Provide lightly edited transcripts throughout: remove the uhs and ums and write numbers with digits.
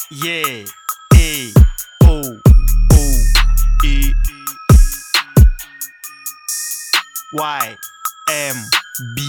Yeah, эй, оу, оу, и Y, M, B.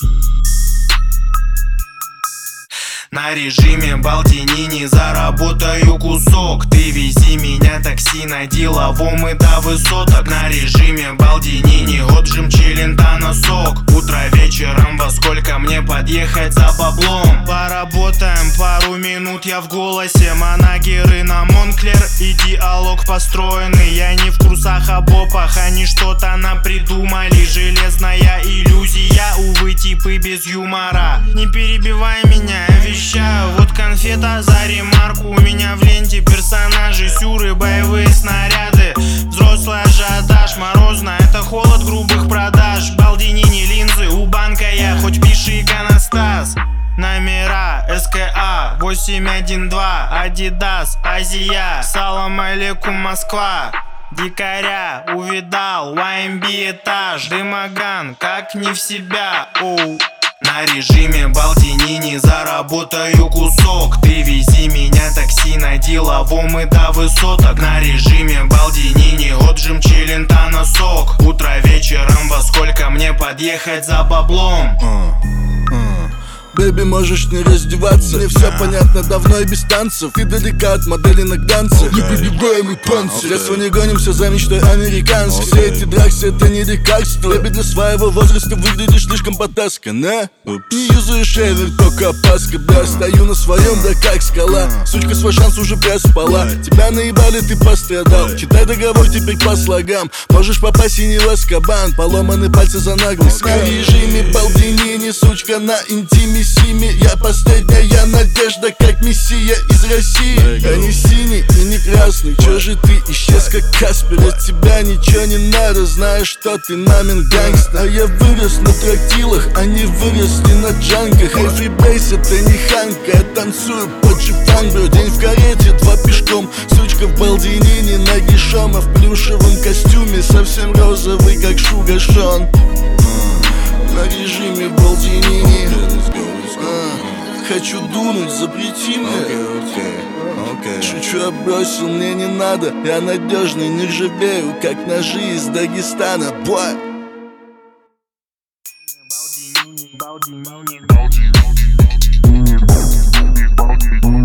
На режиме Балдини не заработаю кусок. Ты вези меня такси на деловом и до высоток. На режиме Балдини не отжим челента носок. Утро вечером, во сколько мне подъехать за баблом? Поработаем пару минут, я в голосе. Манагеры на Монклер и диалог построенный. Я не в курсах об опах, они что-то напридумали. Железная иллюзия, увы, типы без юмора. Не перебивай меня, я вещаю. Вот конфета за ремарку. У меня в ленте персонажи, сюры, боевые снаряды. Взрослый ажиотаж, морозно, это холод грубых продаж. Балдини не линзы, у банка я, хоть пиши иконостас. Номера СКА 812, Адидас, Азия. Салам алейкум, Москва. Дикаря увидал, YMB этаж. Дымоган, как не в себя, оу. На режиме Балдини не заработаю кусок. Ты вези меня такси на деловом и до высоток. На режиме Балдини не отжим челента носок. Утро вечером, во сколько мне подъехать за баблом? Бэби, можешь не раздеваться. Мне все понятно давно и без танцев. Ты далека от модели на глянце. Непробиваемый панцирь. Средства не гонимся за мечтой американской. Все эти драксы, это не лекарство. Бэби, для своего возраста выглядишь слишком потасканно. Не юзаешь эвер, только опаска. Да, стою на своем, да как скала. Сучка, свой шанс уже проспала. Тебя наебали, ты пострадал. Читай договор теперь по слогам. Можешь попасть и не в Азкабан. Поломаны пальцы за наглость. На режиме Балдини, не сучка на интиме. Я последняя надежда, как мессия из России. Я не синий и не красный. Чё же ты исчез, как Каспер? От тебя ничего не надо, знаешь, что ты мамин гангстер. А я вырос на трактилах, они выросли на джанках. Эй, фрибейс, это не ханка, я танцую под джипан, бро. День в карете, два пешком. Сучка в Балдини, нагишом, а в плюшевом костюме совсем розовый, как Шугар Шон. На режиме Балдини. Хочу дунуть, запрети мне. Шучу, я бросил, мне не надо. Я надежный, не ржавею, как ножи из Дагестана. Бой. Baldi,